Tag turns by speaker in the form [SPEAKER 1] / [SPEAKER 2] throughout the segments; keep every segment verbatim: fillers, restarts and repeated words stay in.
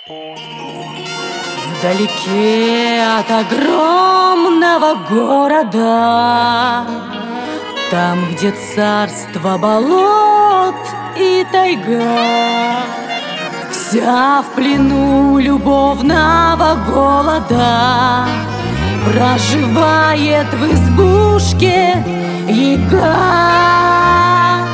[SPEAKER 1] Вдалеке от огромного города, там, где царство болот и тайга, вся в плену любовного голода, проживает в избушке яга.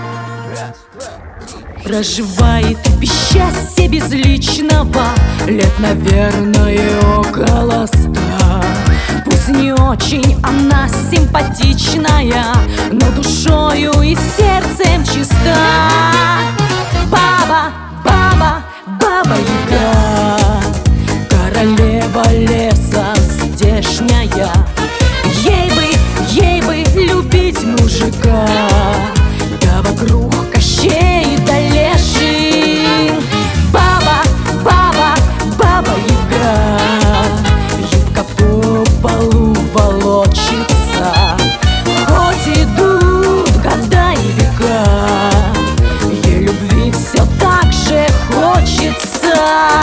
[SPEAKER 1] Проживает без счастья безличного лет, наверное, около ста. Пусть не очень она симпатичная, но душою и сердцем чиста. Баба, баба, баба-яга, королева леса здешняя. Ей бы, ей бы любить мужика, да вокруг Кощей да Леший. Баба, баба, баба-яга, юбка по полу волочится. Хоть идут года и века, ей любви все так же хочется.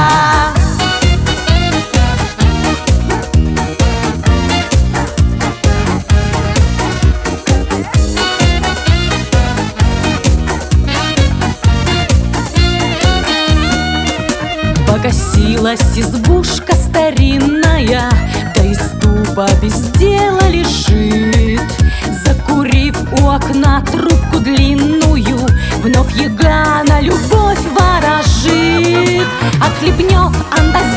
[SPEAKER 1] Покосилась избушка старинная, да из дуба без дела лежит. Закурив у окна трубку длинную, вновь яга на любовь ворожит. Отхлебнет анда